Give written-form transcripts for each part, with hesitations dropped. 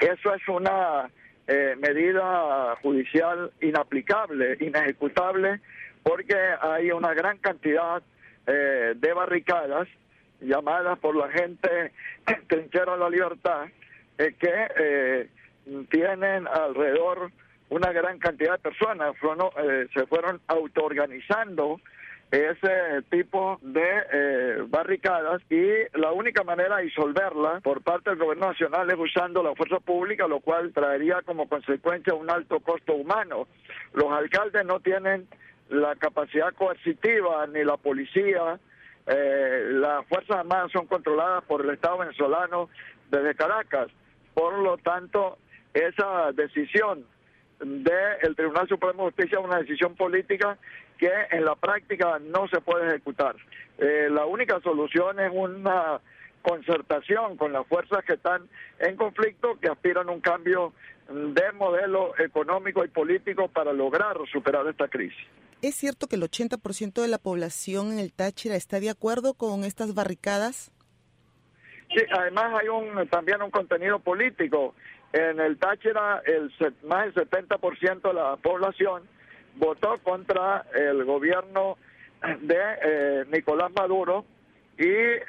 Eso es una medida judicial inaplicable, inejecutable, porque hay una gran cantidad de barricadas llamadas por la gente Trinchera de la Libertad, que tienen alrededor una gran cantidad de personas. Se fueron autoorganizando ese tipo de barricadas, y la única manera de disolverla por parte del gobierno nacional es usando la fuerza pública, lo cual traería como consecuencia un alto costo humano. Los alcaldes no tienen la capacidad coercitiva, ni la policía. Las Fuerzas Armadas son controladas por el Estado venezolano desde Caracas. Por lo tanto, esa decisión del Tribunal Supremo de Justicia es una decisión política que en la práctica no se puede ejecutar. La única solución es una concertación con las fuerzas que están en conflicto, que aspiran a un cambio de modelo económico y político para lograr superar esta crisis. ¿Es cierto que el 80% de la población en el Táchira está de acuerdo con estas barricadas? Sí, además hay también un contenido político. En el Táchira, más del 70% de la población votó contra el gobierno de Nicolás Maduro, y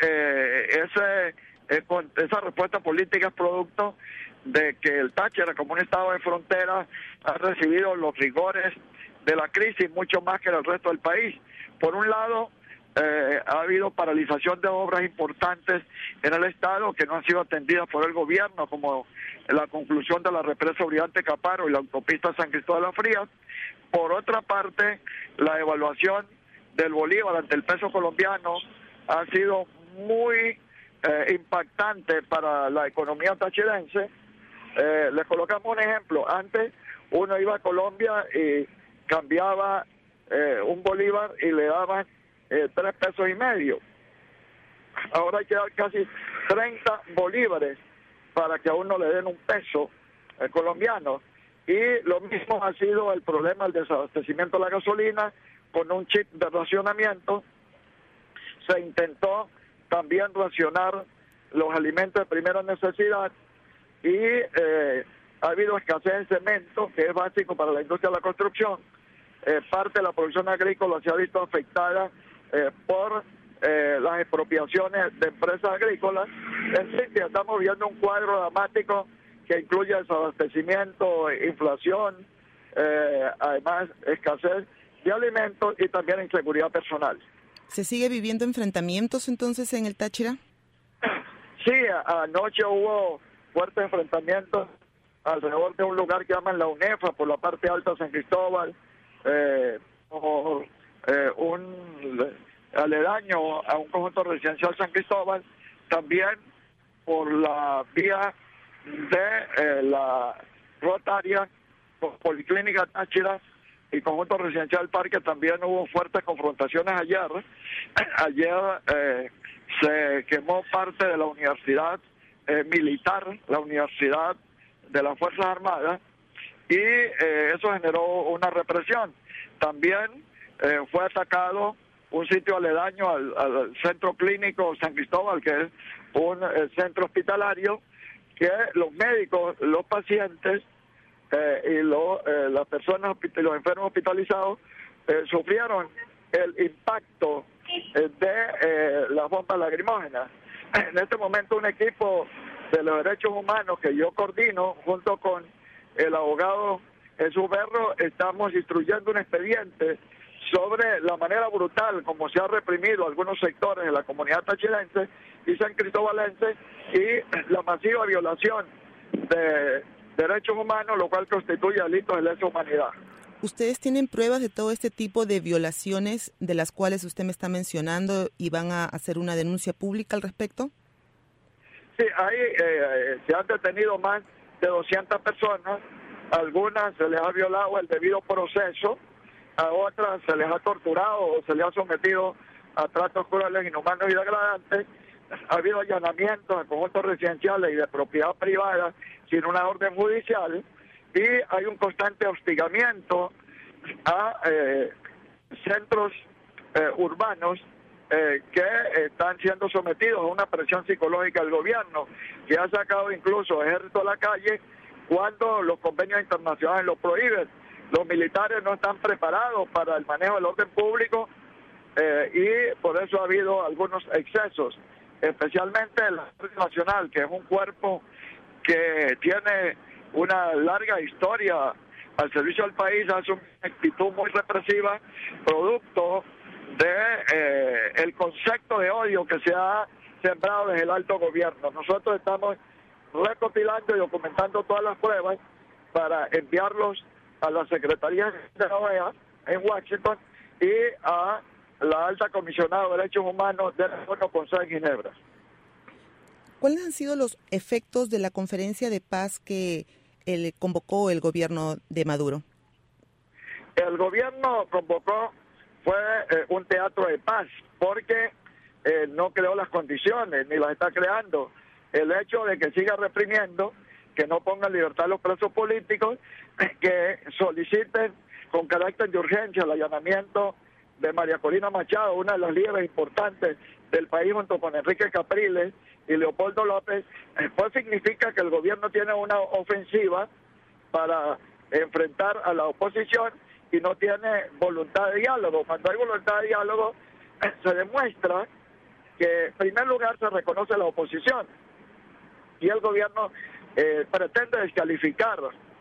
esa respuesta política es producto de que el Táchira, como un estado de frontera, ha recibido los rigores de la crisis mucho más que el resto del país. Por un lado, ha habido paralización de obras importantes en el estado que no han sido atendidas por el gobierno, como la conclusión de la represa Brillante Caparo y la autopista San Cristóbal de las Frías. Por otra parte, la evaluación del bolívar ante el peso colombiano ha sido muy impactante para la economía tachirense. Les colocamos un ejemplo. Antes uno iba a Colombia y cambiaba un bolívar y le daban 3,5 pesos. Ahora hay que dar casi 30 bolívares para que a uno le den un peso colombiano. Y lo mismo ha sido el problema del desabastecimiento de la gasolina, con un chip de racionamiento. Se intentó también racionar los alimentos de primera necesidad, y ha habido escasez de cemento, que es básico para la industria de la construcción. Parte de la producción agrícola se ha visto afectada por las expropiaciones de empresas agrícolas. En fin, estamos viendo un cuadro dramático que incluye desabastecimiento, inflación, además escasez de alimentos y también inseguridad personal. ¿Se sigue viviendo enfrentamientos entonces en el Táchira? Sí, anoche hubo fuertes enfrentamientos alrededor de un lugar que llaman la UNEFA, por la parte alta de San Cristóbal, por un aledaño a un conjunto residencial San Cristóbal, también por la vía de la rotaria, Policlínica Táchira y conjunto residencial Parque. También hubo fuertes confrontaciones ayer. Ayer se quemó parte de la universidad militar, la universidad de las Fuerzas Armadas, y eso generó una represión. También fue atacado un sitio aledaño al centro clínico San Cristóbal, que es un centro hospitalario, que los médicos, los pacientes y las personas, los enfermos hospitalizados sufrieron el impacto de las bombas lacrimógenas. En este momento un equipo de los derechos humanos que yo coordino junto con el abogado Jesús Berro, estamos instruyendo un expediente sobre la manera brutal como se ha reprimido algunos sectores de la comunidad tachirense y san cristobalense, y la masiva violación de derechos humanos, lo cual constituye delitos de lesa humanidad. ¿Ustedes tienen pruebas de todo este tipo de violaciones de las cuales usted me está mencionando y van a hacer una denuncia pública al respecto? Sí, se han detenido más de 200 personas. Algunas se les ha violado el debido proceso, a otras se les ha torturado o se les ha sometido a tratos crueles, inhumanos y degradantes. Ha habido allanamientos de conjuntos residenciales y de propiedad privada sin una orden judicial, y hay un constante hostigamiento a centros urbanos que están siendo sometidos a una presión psicológica del gobierno, que ha sacado incluso ejército a la calle cuando los convenios internacionales lo prohíben. Los militares no están preparados para el manejo del orden público y por eso ha habido algunos excesos, especialmente la Guardia Nacional, que es un cuerpo que tiene una larga historia al servicio del país, hace una actitud muy represiva, producto de el concepto de odio que se ha sembrado desde el alto gobierno. Nosotros estamos recopilando y documentando todas las pruebas para enviarlos a la Secretaría de la OEA en Washington y a la Alta Comisionada de Derechos Humanos del ONU con sede en Ginebra. ¿Cuáles han sido los efectos de la conferencia de paz que convocó el gobierno de Maduro? El gobierno convocó fue un teatro de paz, porque no creó las condiciones, ni las está creando. El hecho de que siga reprimiendo, que no ponga en libertad a los presos políticos, que soliciten con carácter de urgencia el allanamiento de María Corina Machado, una de las líderes importantes del país, junto con Enrique Capriles y Leopoldo López, pues significa que el gobierno tiene una ofensiva para enfrentar a la oposición y no tiene voluntad de diálogo. Cuando hay voluntad de diálogo, se demuestra que en primer lugar se reconoce la oposición y el gobierno pretende descalificar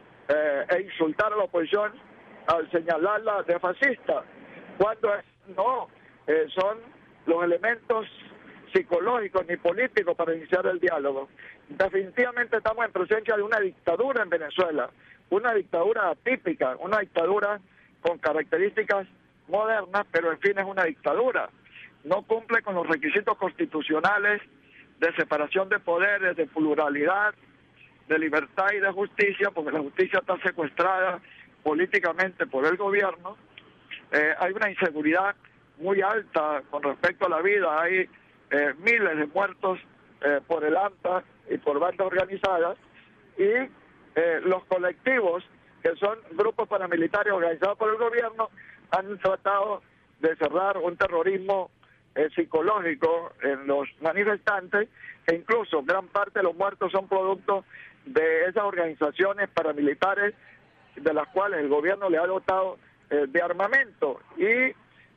e insultar a la oposición al señalarla de fascista, cuando no son los elementos psicológicos ni políticos para iniciar el diálogo. Definitivamente estamos en presencia de una dictadura en Venezuela, una dictadura atípica, una dictadura con características modernas, pero en fin es una dictadura. No cumple con los requisitos constitucionales de separación de poderes, de pluralidad, de libertad y de justicia, porque la justicia está secuestrada políticamente por el gobierno. Hay una inseguridad muy alta con respecto a la vida, hay miles de muertos por el ANTA y por bandas organizadas, y los colectivos, que son grupos paramilitares organizados por el gobierno, han tratado de cerrar un terrorismo psicológico en los manifestantes, e incluso gran parte de los muertos son producto de esas organizaciones paramilitares de las cuales el gobierno le ha dotado de armamento, y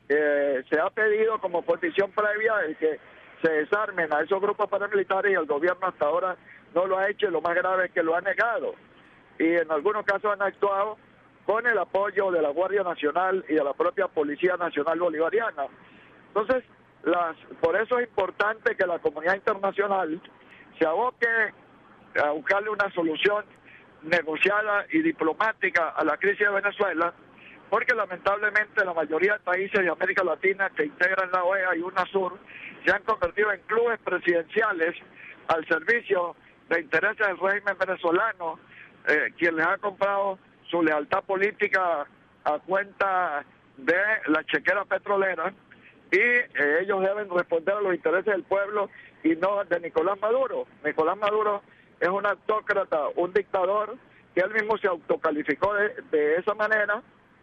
se ha pedido como condición previa el que se desarmen a esos grupos paramilitares, y el gobierno hasta ahora no lo ha hecho, y lo más grave es que lo ha negado, y en algunos casos han actuado con el apoyo de la Guardia Nacional y de la propia Policía Nacional Bolivariana. Entonces, por eso es importante que la comunidad internacional se aboque a buscarle una solución negociada y diplomática a la crisis de Venezuela, porque lamentablemente la mayoría de países de América Latina que integran la OEA y UNASUR se han convertido en clubes presidenciales al servicio de intereses del régimen venezolano, quien les ha comprado su lealtad política a cuenta de la chequera petrolera, y ellos deben responder a los intereses del pueblo y no de Nicolás Maduro. Nicolás Maduro es un autócrata, un dictador, que él mismo se autocalificó de esa manera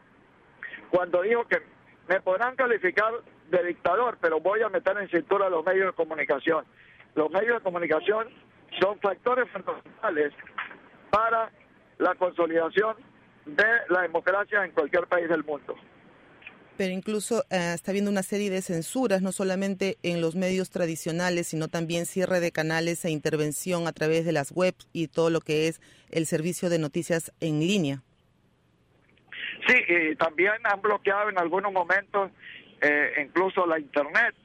cuando dijo que me podrán calificar de dictador, pero voy a meter en cintura a los medios de comunicación. Los medios de comunicación son factores fundamentales para la consolidación de la democracia en cualquier país del mundo. Pero incluso está habiendo una serie de censuras, no solamente en los medios tradicionales, sino también cierre de canales e intervención a través de las webs y todo lo que es el servicio de noticias en línea. Sí, y también han bloqueado en algunos momentos incluso la Internet,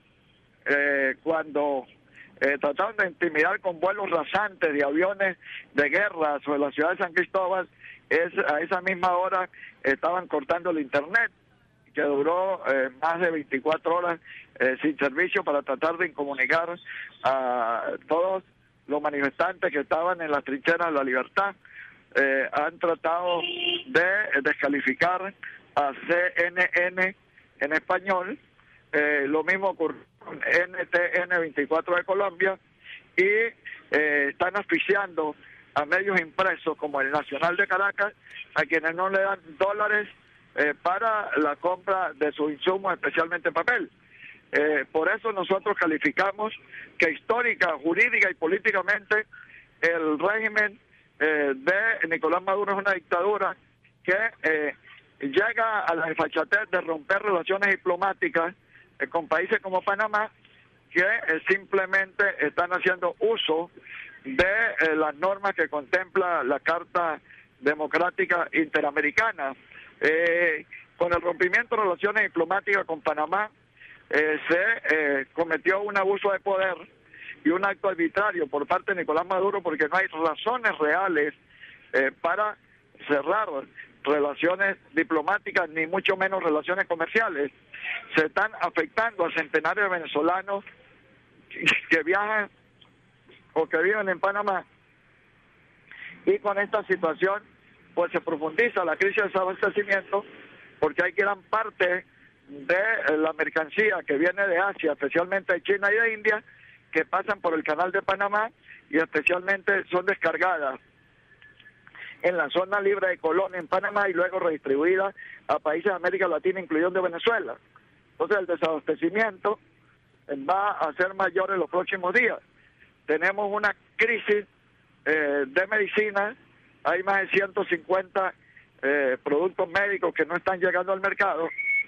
cuando trataron de intimidar con vuelos rasantes de aviones de guerra sobre la ciudad de San Cristóbal. A esa misma hora estaban cortando el Internet, que duró más de 24 horas sin servicio, para tratar de incomunicar a todos los manifestantes que estaban en las trincheras de la libertad. Han tratado de descalificar a CNN en español, lo mismo ocurrió con NTN 24 de Colombia, y están asfixiando a medios impresos como el Nacional de Caracas, a quienes no le dan dólares para la compra de sus insumos, especialmente papel. Por eso nosotros calificamos que histórica, jurídica y políticamente el régimen de Nicolás Maduro es una dictadura que llega a la desfachatez de romper relaciones diplomáticas con países como Panamá, que simplemente están haciendo uso de las normas que contempla la Carta Democrática Interamericana. Con el rompimiento de relaciones diplomáticas con Panamá, se cometió un abuso de poder y un acto arbitrario por parte de Nicolás Maduro, porque no hay razones reales para cerrar relaciones diplomáticas, ni mucho menos relaciones comerciales. Se están afectando a centenares de venezolanos que viajan o que viven en Panamá, y con esta situación pues se profundiza la crisis de desabastecimiento, porque hay gran parte de la mercancía que viene de Asia, especialmente de China y de India, que pasan por el canal de Panamá y especialmente son descargadas en la zona libre de Colón en Panamá y luego redistribuidas a países de América Latina, incluyendo Venezuela. Entonces el desabastecimiento va a ser mayor en los próximos días. Tenemos una crisis de medicina, hay más de 150 productos médicos que no están llegando al mercado.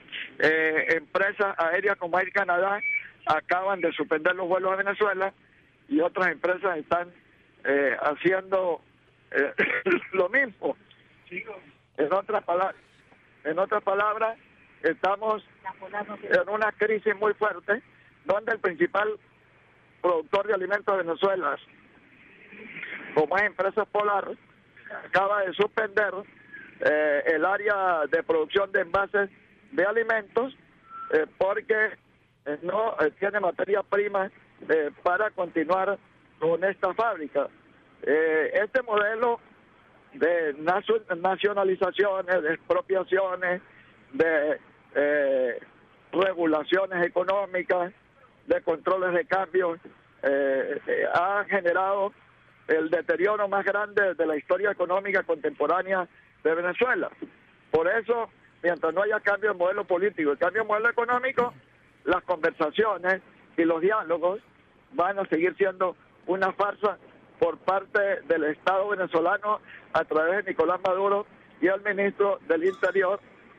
Empresas aéreas como Air Canadá acaban de suspender los vuelos a Venezuela y otras empresas están haciendo lo mismo. En otras palabras, estamos en una crisis muy fuerte, donde el principal productor de alimentos de Venezuela, como es Empresas Polar, acaba de suspender el área de producción de envases de alimentos porque no tiene materia prima para continuar con esta fábrica. Este modelo de nacionalizaciones, de expropiaciones, de regulaciones económicas, de controles de cambio, ha generado el deterioro más grande de la historia económica contemporánea de Venezuela. Por eso, mientras no haya cambio de modelo político y cambio de modelo económico, las conversaciones y los diálogos van a seguir siendo una farsa por parte del Estado venezolano a través de Nicolás Maduro y el ministro del Interior,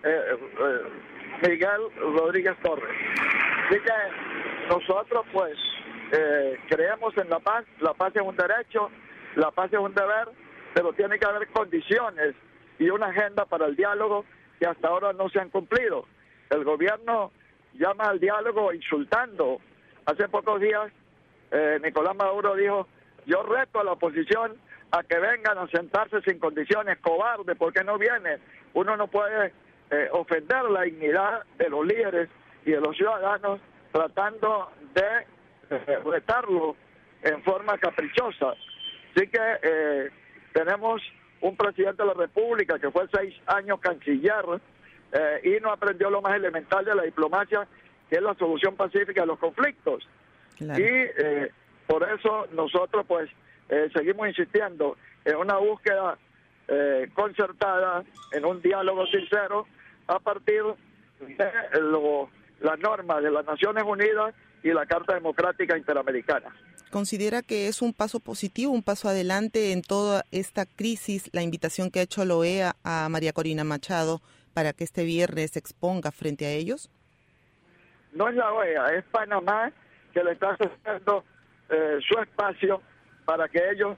Miguel Rodríguez Torres. Así que nosotros pues creemos en la paz es un derecho, la paz es un deber, pero tiene que haber condiciones y una agenda para el diálogo que hasta ahora no se han cumplido. El gobierno llama al diálogo insultando. Hace pocos días Nicolás Maduro dijo: yo reto a la oposición a que vengan a sentarse sin condiciones, cobarde, porque no viene. Uno no puede ofender la dignidad de los líderes y de los ciudadanos tratando de retarlo en forma caprichosa. Así que tenemos un presidente de la República que fue 6 años canciller y no aprendió lo más elemental de la diplomacia, que es la solución pacífica de los conflictos. Claro. Y por eso nosotros pues seguimos insistiendo en una búsqueda concertada, en un diálogo sincero a partir de las normas de las Naciones Unidas y la Carta Democrática Interamericana. ¿Considera que es un paso positivo, un paso adelante en toda esta crisis, la invitación que ha hecho la OEA a María Corina Machado para que este viernes se exponga frente a ellos? No es la OEA, es Panamá que le está haciendo su espacio para que ellos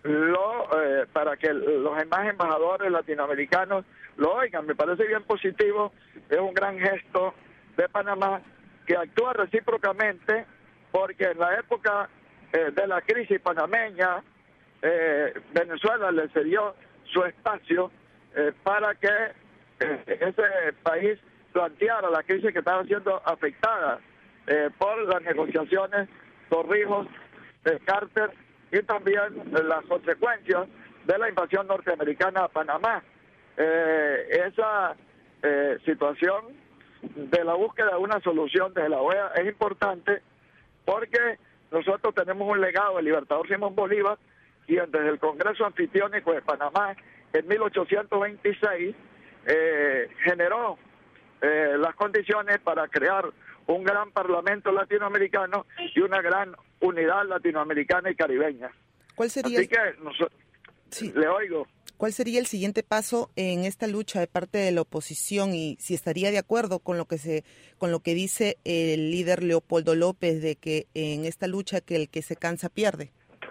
para que los demás embajadores latinoamericanos lo oigan. Me parece bien positivo, es un gran gesto de Panamá que actúa recíprocamente, porque en la época de la crisis panameña, Venezuela le cedió su espacio para que ese país planteara la crisis que estaba siendo afectada por las negociaciones Torrijos, Carter y también las consecuencias de la invasión norteamericana a Panamá. Esa situación de la búsqueda de una solución desde la OEA es importante porque nosotros tenemos un legado del libertador Simón Bolívar, quien desde el Congreso Anfitriónico de Panamá en 1826 generó las condiciones para crear un gran parlamento latinoamericano y una gran unidad latinoamericana y caribeña. ¿Cuál sería? Así que Sí. le oigo. ¿Cuál sería el siguiente paso en esta lucha de parte de la oposición y si estaría de acuerdo con lo que dice el líder Leopoldo López de que en esta lucha que el que se cansa pierde?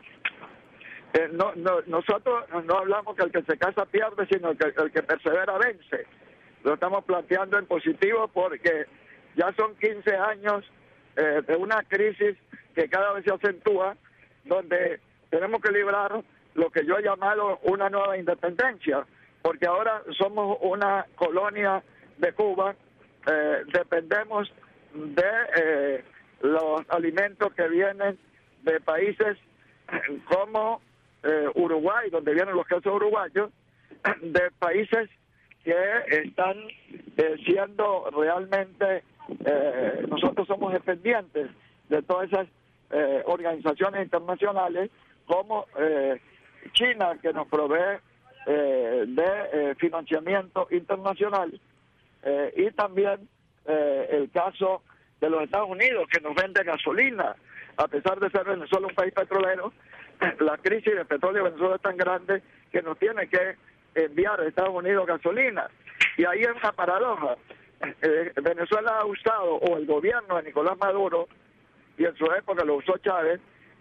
Nosotros no hablamos que el que se cansa pierde, sino que el que persevera vence. Lo estamos planteando en positivo porque ya son 15 años de una crisis que cada vez se acentúa, donde tenemos que librar lo que yo he llamado una nueva independencia, porque ahora somos una colonia de Cuba, dependemos de los alimentos que vienen de países como Uruguay, donde vienen los quesos uruguayos, de países que están siendo realmente, nosotros somos dependientes de todas esas organizaciones internacionales como China, que nos provee de financiamiento internacional, y también el caso de los Estados Unidos, que nos vende gasolina. A pesar de ser Venezuela un país petrolero, la crisis de petróleo en Venezuela es tan grande que nos tiene que enviar a Estados Unidos gasolina. Y ahí es una paradoja. Venezuela ha usado, o el gobierno de Nicolás Maduro, y en su época lo usó Chávez,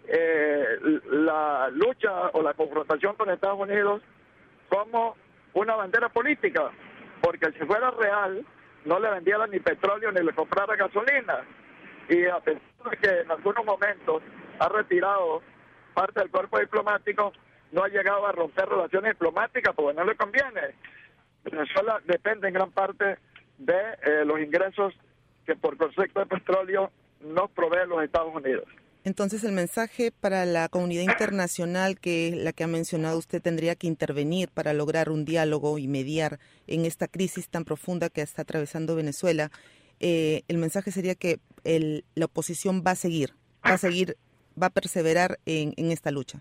la lucha o la confrontación con Estados Unidos como una bandera política, porque si fuera real no le vendieran ni petróleo ni le comprara gasolina, y a pesar de que en algunos momentos ha retirado parte del cuerpo diplomático, no ha llegado a romper relaciones diplomáticas porque no le conviene. Venezuela depende en gran parte de los ingresos que por concepto de petróleo nos provee los Estados Unidos. Entonces, el mensaje para la comunidad internacional, que la que ha mencionado usted, tendría que intervenir para lograr un diálogo y mediar en esta crisis tan profunda que está atravesando Venezuela. El mensaje sería que la oposición va a perseverar en esta lucha.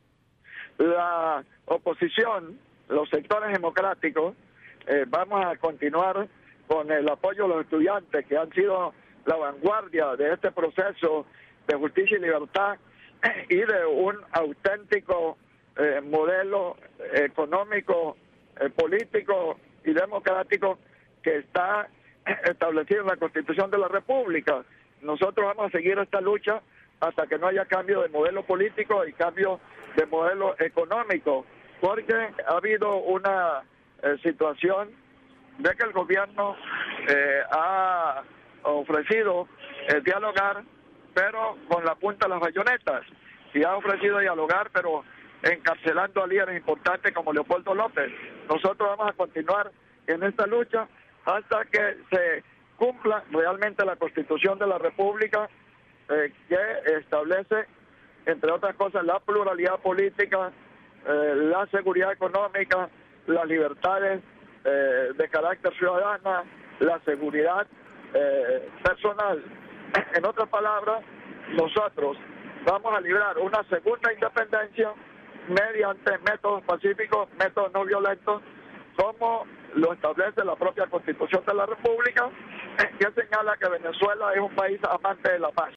La oposición, los sectores democráticos, vamos a continuar con el apoyo a los estudiantes que han sido la vanguardia de este proceso de justicia y libertad y de un auténtico modelo económico, político y democrático que está establecido en la Constitución de la República. Nosotros vamos a seguir esta lucha hasta que no haya cambio de modelo político y cambio de modelo económico, porque ha habido una situación de que el gobierno ha ofrecido dialogar, pero con la punta de las bayonetas, y ha ofrecido dialogar, pero encarcelando a líderes importantes como Leopoldo López. Nosotros vamos a continuar en esta lucha hasta que se cumpla realmente la Constitución de la República, que establece, entre otras cosas, la pluralidad política, la seguridad económica, las libertades de carácter ciudadana, la seguridad personal. En otras palabras, nosotros vamos a librar una segunda independencia mediante métodos pacíficos, métodos no violentos, como lo establece la propia Constitución de la República, que señala que Venezuela es un país amante de la paz.